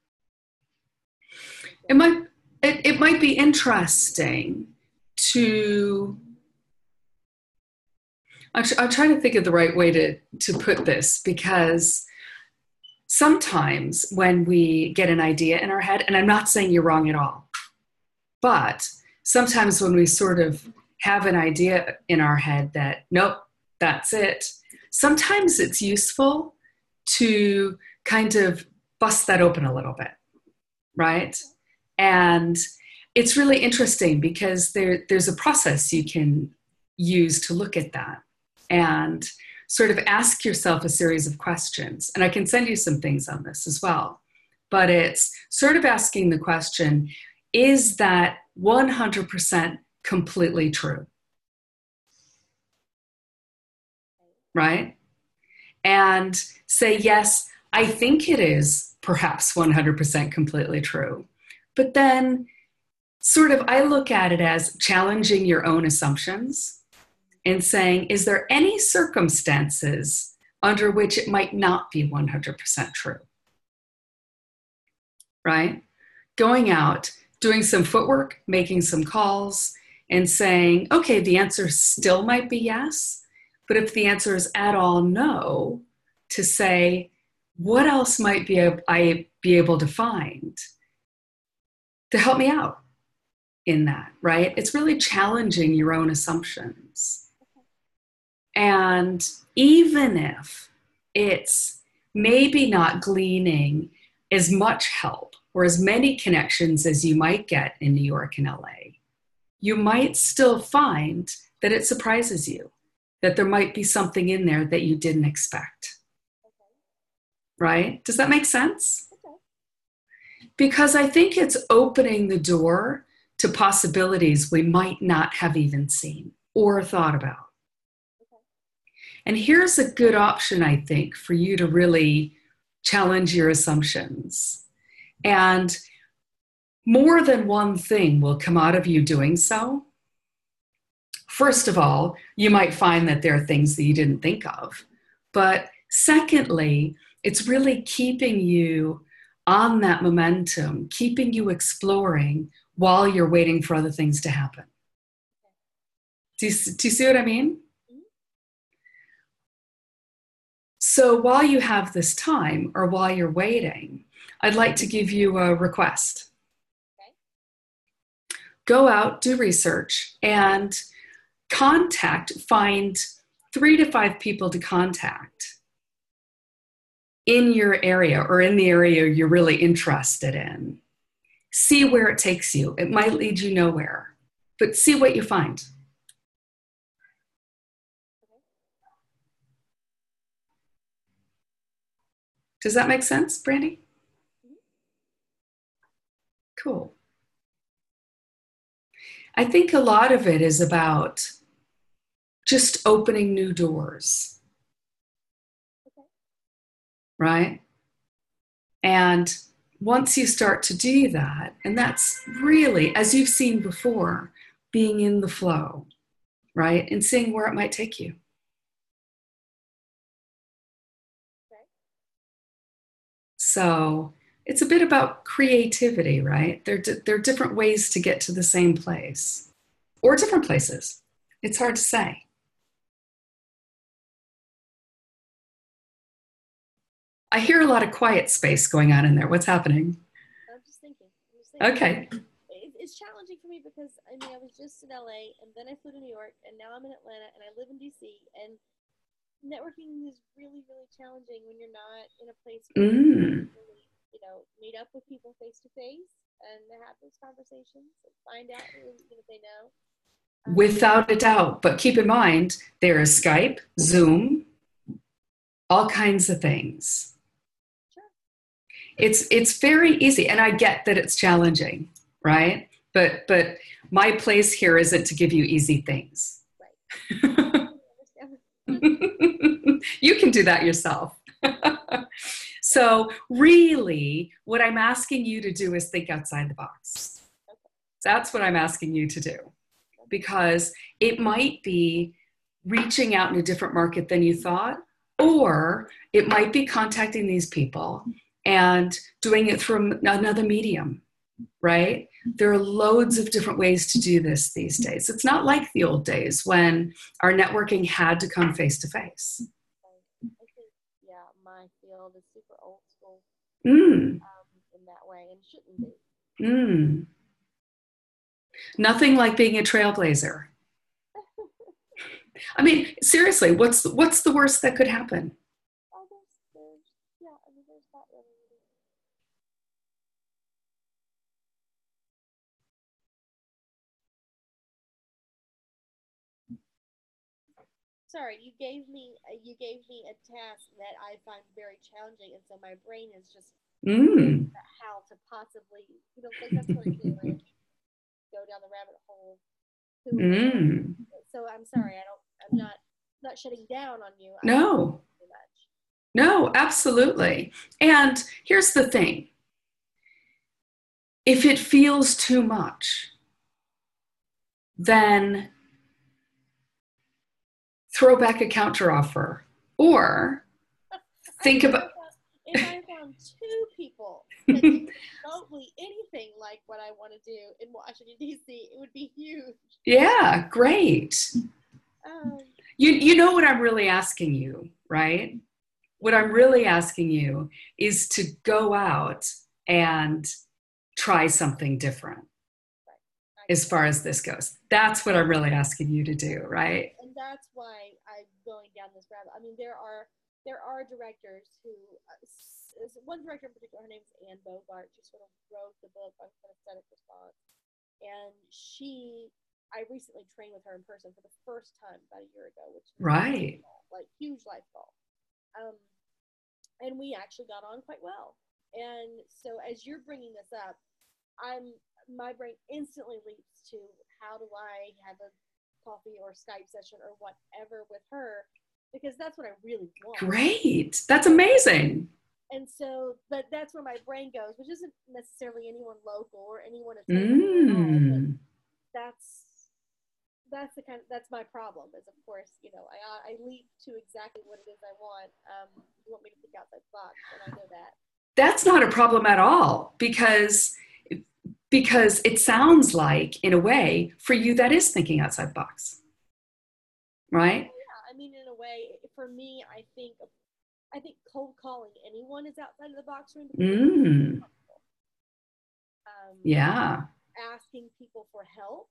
It might it, it might be interesting to. I'm, I'm trying to think of the right way to to put this, because sometimes when we get an idea in our head, and I'm not saying you're wrong at all, but sometimes when we sort of have an idea in our head that, nope, that's it, sometimes it's useful to kind of bust that open a little bit, right? And it's really interesting because there, there's a process you can use to look at that and sort of ask yourself a series of questions. And I can send you some things on this as well. But it's sort of asking the question, is that one hundred percent completely true? Right? And say, yes, I think it is perhaps one hundred percent completely true. But then sort of I look at it as challenging your own assumptions and saying, is there any circumstances under which it might not be one hundred percent true? Right? Going out, doing some footwork, making some calls, and saying, okay, the answer still might be yes, but if the answer is at all no, to say, what else might be I be able to find to help me out in that, right? It's really challenging your own assumptions. And even if it's maybe not gleaning as much help or as many connections as you might get in New York and L A, you might still find that it surprises you, that there might be something in there that you didn't expect. Okay. Right? Does that make sense? Okay. Because I think it's opening the door to possibilities we might not have even seen or thought about. And here's a good option, I think, for you to really challenge your assumptions. And more than one thing will come out of you doing so. First of all, you might find that there are things that you didn't think of. But secondly, it's really keeping you on that momentum, keeping you exploring while you're waiting for other things to happen. Do you, do you see what I mean? So while you have this time, or while you're waiting, I'd like to give you a request. Okay. Go out, do research, and contact, find three to five people to contact in your area or in the area you're really interested in. See where it takes you. It might lead you nowhere, but see what you find. Does that make sense, Brandy? Cool. I think a lot of it is about just opening new doors. Okay. Right? And once you start to do that, and that's really, as you've seen before, being in the flow, right? And seeing where it might take you. So it's a bit about creativity, right? There, there are different ways to get to the same place or different places. It's hard to say. I hear a lot of quiet space going on in there. What's happening? I'm just thinking. I'm just thinking. Okay. It's challenging for me because, I mean, I was just in L A and then I flew to New York and now I'm in Atlanta and I live in D C, and networking is really, really challenging when you're not in a place where mm. you really, you know, meet up with people face to face and have those conversations and find out who, you know, they know. Um, Without a doubt. But keep in mind, there is Skype, Zoom, all kinds of things. Sure. It's, it's very easy. And I get that it's challenging, right? But but my place here isn't to give you easy things. Right. You can do that yourself. So really, what I'm asking you to do is think outside the box. That's what I'm asking you to do, because it might be reaching out in a different market than you thought, or it might be contacting these people and doing it through another medium, right? There are loads of different ways to do this these days. It's not like the old days when our networking had to come face to face. I think, yeah, my field is super old school Mm. um, in that way, and shouldn't be. Mm. Nothing like being a trailblazer. I mean, seriously, what's what's the worst that could happen? Oh, there's, there's, yeah, I mean, there's not really. Sorry, you gave me uh, you gave me a task that I find very challenging, and so my brain is just Mm. how to possibly, you know, like that's what I do. Right? Go down the rabbit hole. Mm. So I'm sorry, I don't. I'm not not shutting down on you. No. No, absolutely. And here's the thing. If it feels too much, then throw back a counteroffer, or think about. If I found two people that do remotely anything like what I want to do in Washington, D C, it would be huge. Yeah, great. Um, You, you know what I'm really asking you, right? What I'm really asking you is to go out and try something different as far as this goes. That's what I'm really asking you to do, right? And that's why I'm going down this rabbit. I mean, there are there are directors who, uh, one director in particular, her name is Anne Bogart. She sort of wrote the book on kinesthetic response, and she, I recently trained with her in person for the first time about a year ago, which is right, like huge life goal. Um, and we actually got on quite well. And so as you're bringing this up, I'm my brain instantly leaps to how do I have a coffee or Skype session or whatever with her, because that's what I really want. Great. That's amazing. And so, but that's where my brain goes, which isn't necessarily anyone local or anyone at mm. That's that's the kind of, that's my problem is, of course, you know, I I leap to exactly what it is I want. Um, you want me to think outside the box, and I know that. That's not a problem at all, because because it sounds like, in a way, for you, that is thinking outside the box, right? Yeah, I mean, in a way, for me, I think I think cold calling anyone is outside of the box room. Mm. Um, yeah. Asking people for help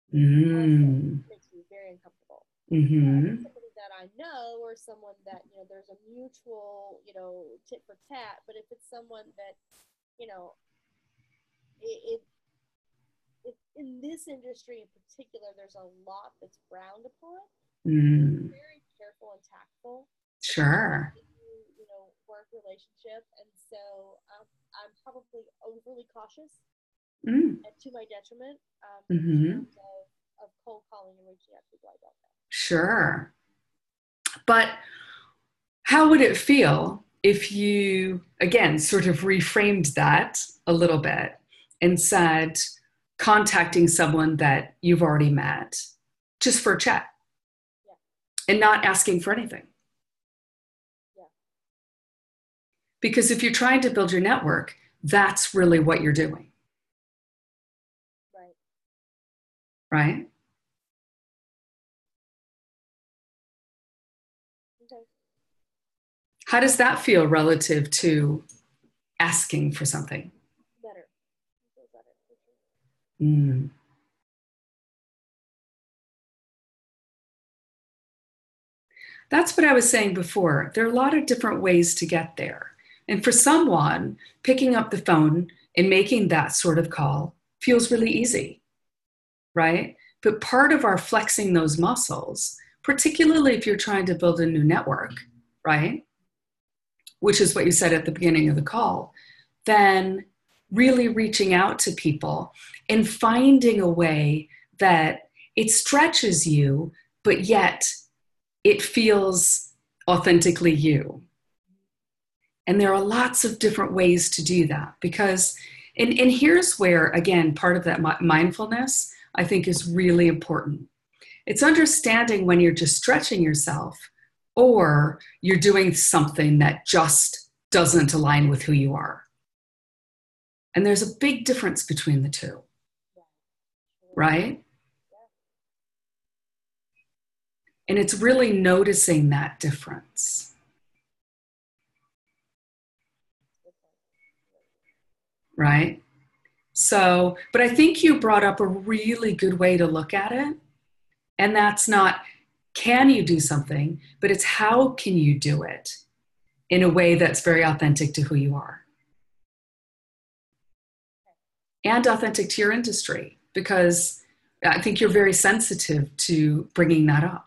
mm. makes me very uncomfortable. Mm-hmm. Somebody that I know, or someone that, you know, there's a mutual, you know, tit for tat. But if it's someone that, you know, it, it, it in this industry in particular, there's a lot that's frowned upon. Mm. Very careful and tactful. Sure. You, you know, work relationship, and so um, I'm probably overly cautious, mm. and to my detriment, um, mm-hmm. in terms of, of cold calling and reaching out to people I don't know. Sure. But how would it feel if you, again, sort of reframed that a little bit and said, contacting someone that you've already met just for a chat, yeah. and not asking for anything? Yeah. Because if you're trying to build your network, that's really what you're doing. Right. Right? Okay. How does that feel relative to asking for something? Better. Better. Mm. That's what I was saying before. There are a lot of different ways to get there. And for someone, picking up the phone and making that sort of call feels really easy, right? But part of our flexing those muscles, particularly if you're trying to build a new network, right? Which is what you said at the beginning of the call, then really reaching out to people and finding a way that it stretches you, but yet it feels authentically you. And there are lots of different ways to do that because, and, and here's where, again, part of that mindfulness I think is really important. It's understanding when you're just stretching yourself or you're doing something that just doesn't align with who you are. And there's a big difference between the two, right? And it's really noticing that difference. Right? So, but I think you brought up a really good way to look at it. And that's not, can you do something, but it's how can you do it in a way that's very authentic to who you are. And authentic to your industry, because I think you're very sensitive to bringing that up.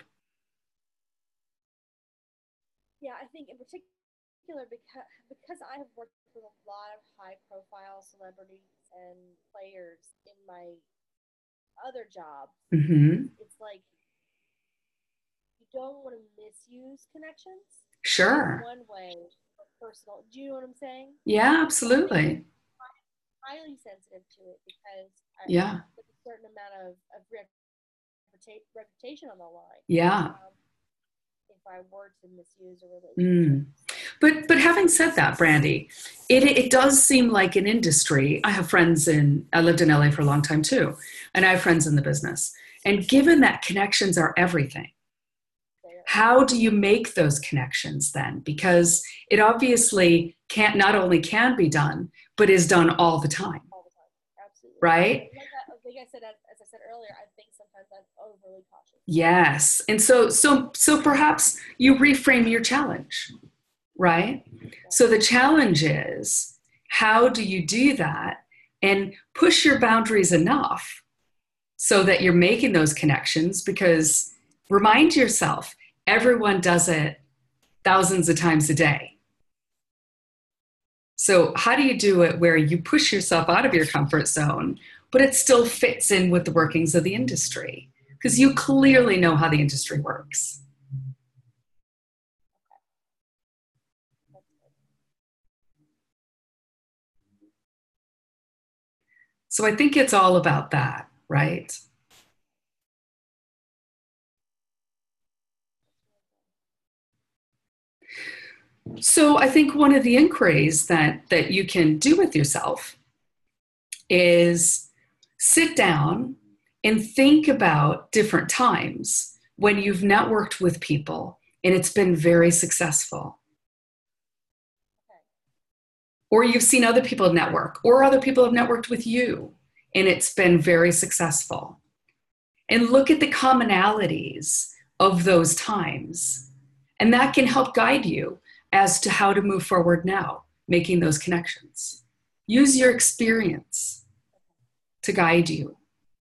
Yeah, I think in particular, because, because I have worked with a lot of high-profile celebrities and players in my other jobs, mm-hmm. It's like you don't want to misuse connections. Sure. One way for personal. Do you know what I'm saying? Yeah, absolutely. I'm highly sensitive to it because I yeah. put a certain amount of, of reputation on the line. Yeah. Um, if I were to misuse a relationship. Mm. But but having said that, Brandy, it it does seem like an industry. I have friends in, I lived in L A for a long time too, and I have friends in the business. And given that connections are everything, how do you make those connections then? Because it obviously can't, not only can be done, but is done all the time. All the time, absolutely. Right? Like I, like I said, as, as I said earlier, I think sometimes I'm overly cautious. Yes. And so, so, so perhaps you reframe your challenge, right? So the challenge is, how do you do that and push your boundaries enough so that you're making those connections? Because remind yourself, everyone does it thousands of times a day. So how do you do it where you push yourself out of your comfort zone, but it still fits in with the workings of the industry? Because you clearly know how the industry works. So I think it's all about that, right? So I think one of the inquiries that, that you can do with yourself is sit down and think about different times when you've networked with people and it's been very successful. Or you've seen other people network, or other people have networked with you and it's been very successful. And look at the commonalities of those times. And that can help guide you as to how to move forward now, making those connections. Use your experience to guide you.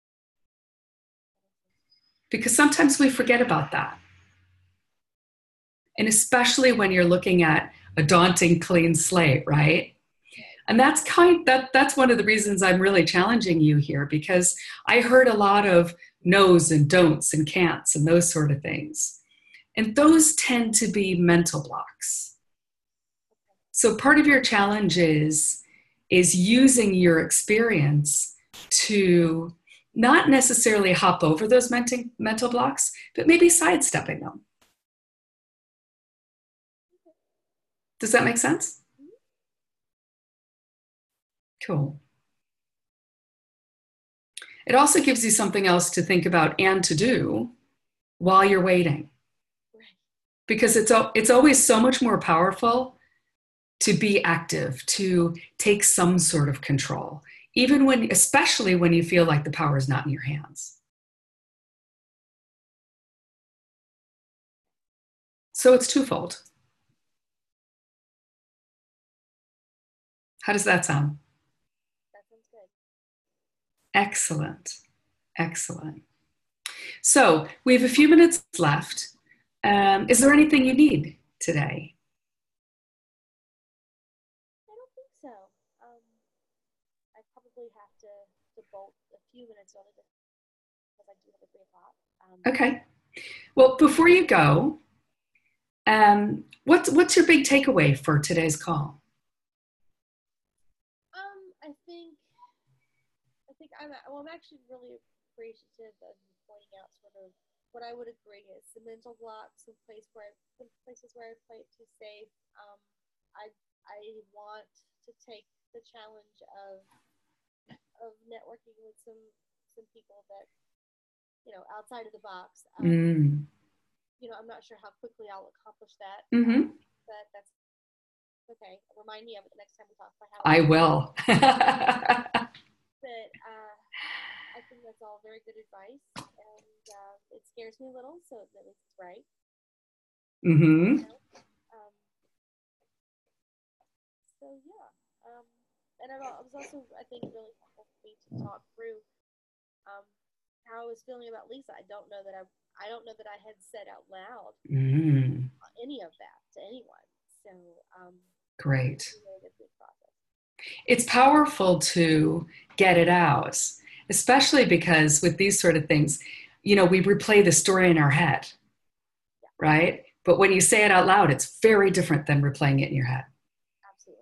Because sometimes we forget about that. And especially when you're looking at a daunting clean slate, right? And that's kind that that's one of the reasons I'm really challenging you here, because I heard a lot of no's and don'ts and can'ts and those sort of things. And those tend to be mental blocks. So part of your challenge is, is using your experience to not necessarily hop over those mental, mental blocks, but maybe sidestepping them. Does that make sense? Cool. It also gives you something else to think about and to do while you're waiting. Because it's, it's always so much more powerful to be active, to take some sort of control, even when, especially when you feel like the power is not in your hands. So it's twofold. How does that sound? That sounds good. Excellent. Excellent. So we have a few minutes left. Um, is there anything you need today? I don't think so. Um, I probably have to, to bolt a few minutes early because I do have a three o'clock. Um, Okay. Well, before you go, um, what's what's your big takeaway for today's call? um, I think I think I'm well. I'm actually really appreciative of you pointing out sort of what I would agree is the mental blocks, some place where I, some places where I play it too safe. Um, I I want to take the challenge of of networking with some some people that, you know, outside of the box. Um, Mm. you know, I'm not sure how quickly I'll accomplish that, Mm-hmm. um, but that's okay. Remind me of it the next time we talk about how I it's going. will. But uh, I think that's all very good advice, and uh, it scares me a little, so at least it's right. Mm-hmm. You know? um, so yeah, um, and I was also, I think, really helpful for me to talk through um, how I was feeling about Lisa. I don't know that I, I don't know that I had said out loud Mm. any of that to anyone. So um, Great. it's really a good process. It's powerful to get it out, especially because with these sort of things, you know, we replay the story in our head, Yeah, right? But when you say it out loud, it's very different than replaying it in your head. absolutely.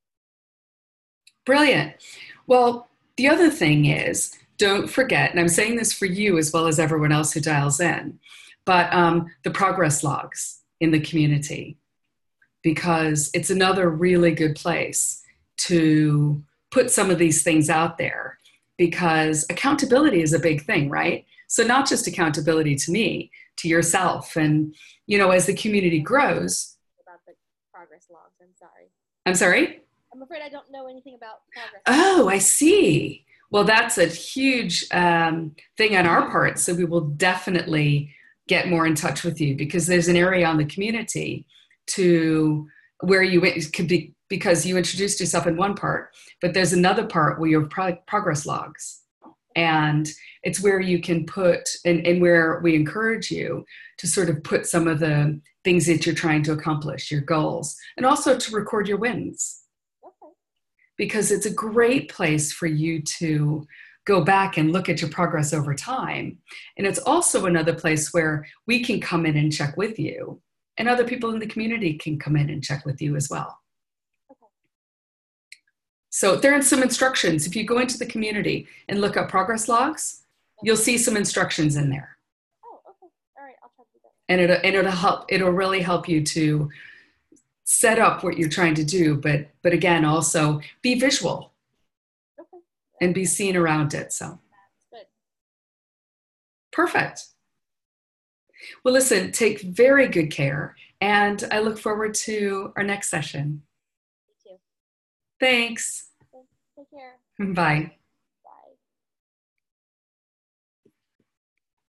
Brilliant. Well, the other thing is, don't forget, and I'm saying this for you as well as everyone else who dials in, but um, the progress logs in the community, because it's another really good place to put some of these things out there, because accountability is a big thing, right? So not just accountability to me, to yourself. And, you know, as the community grows. About the progress logs, I'm sorry. I'm sorry? I'm afraid I don't know anything about progress. Oh, I see. Well, that's a huge um, thing on our part. So we will definitely get more in touch with you, because there's an area on the community to where you it could be, because you introduced yourself in one part, but there's another part where you have pro- progress logs. And it's where you can put, and, and where we encourage you to sort of put some of the things that you're trying to accomplish, your goals, and also to record your wins. Okay. Because it's a great place for you to go back and look at your progress over time. And it's also another place where we can come in and check with you, and other people in the community can come in and check with you as well. Okay. So there are some instructions. If you go into the community and look up progress logs, okay, you'll see some instructions in there. Oh, okay. All right, I'll try to do that. And it'll, and it'll help, it'll really help you to set up what you're trying to do, but but again, also be visual. Okay. And be seen around it. So good. Perfect. Well, listen, take very good care, and I look forward to our next session. Me too. Thanks. Take care. Bye.